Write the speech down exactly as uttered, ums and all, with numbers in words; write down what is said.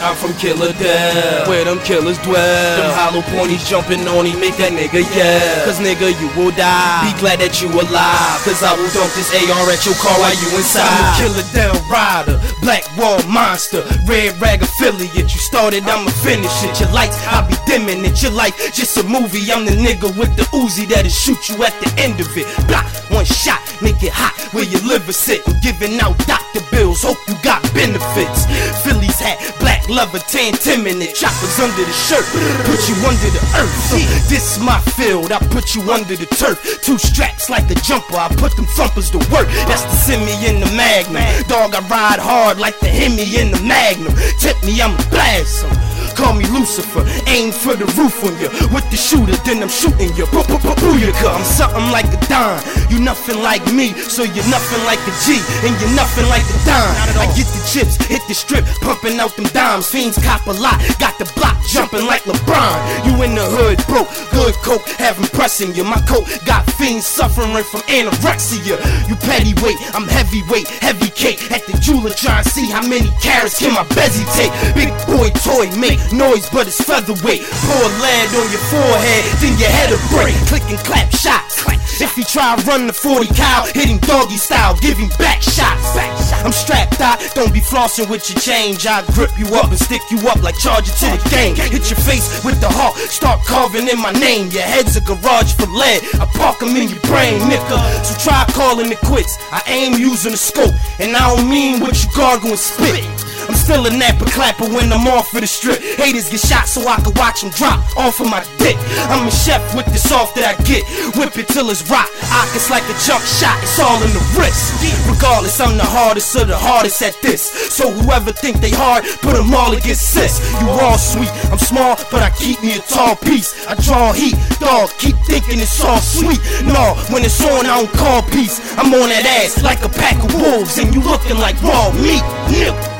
I'm from Killerdale, where them killers dwell. Them hollow ponies jumping on him, make that nigga yell. Cause nigga, you will die, be glad that you alive. Cause I will dump this A R at your car while you inside. I'm a Killerdale rider, black wall monster, red rag affiliate. You started, I'ma finish it. Your lights, I'll be dimming it. Your life, just a movie. I'm the nigga with the Uzi that'll shoot you at the end of it. Block, one shot, make it hot where your liver sit. I'm giving out doctor bills, hope you got benefits. Phillies hat, black leather, tan Tim in it. Choppers under the shirt, put you under the earth. So this my field, I put you under the turf. Two straps like a jumper, I put them thumpers to work. That's the semi in the Magnum. Dog, I ride hard like the Hemi in the Magnum. Tip me, I'ma blast 'em. Call me Lucifer, aim for the roof on you. With the shooter, then I'm shooting you. Booyaka, I'm something like a Don. You nothing like me, so you're nothing like a G, and you're nothing like a Don. I get the chips, hit the strip, pumping out them dimes. Fiends cop a lot, got the block jumping like LeBron. You in the hood, broke, good coke, having pressing you. My coat got fiends suffering from anorexia. You petty weight, I'm heavyweight, heavy cake. At the jeweler trying to see how many carats can my bezzy take. Big boy toy, make noise, but it's featherweight. Pour lead on your forehead, then your head'll break. Click and clap shots. If you try run the forty cal, hit him doggy style, give him back shots. I'm strapped out, don't be flossing with your change. I grip you up and stick you up like charger to the game. Hit your face with the hawk, start carving in my name. Your head's a garage for lead, I park them in your brain, nigga. So try calling it quits, I aim using the scope, and I don't mean what you gargle and spit. I'm still a napper clapper when I'm off for the strip. Haters get shot so I can watch them drop off of my dick. I'm a chef with the soft that I get. Whip it till it's rock. Ock, it's like a jump shot, it's all in the wrist. Regardless, I'm the hardest of the hardest at this. So whoever think they hard, put them all against sis. You all sweet, I'm small, but I keep me a tall piece. I draw heat, dog, keep thinking it's all sweet. No, when it's on, I don't call peace. I'm on that ass like a pack of wolves, and you looking like raw meat, nigga.